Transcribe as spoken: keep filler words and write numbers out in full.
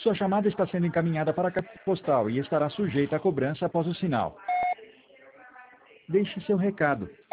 Sua chamada está sendo encaminhada para a caixa postal e estará sujeita a cobrança após o sinal. Deixe seu recado.